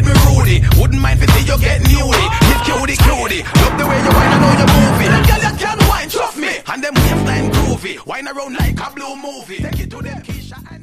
get me Rudy. Wouldn't mind if you get newly. Give cutie cutie. Love the way you whine, I know you're moving. Girl, you can whine, trust me. And them waistline groovy. Whine around like a blue movie. Take it to them Keisha.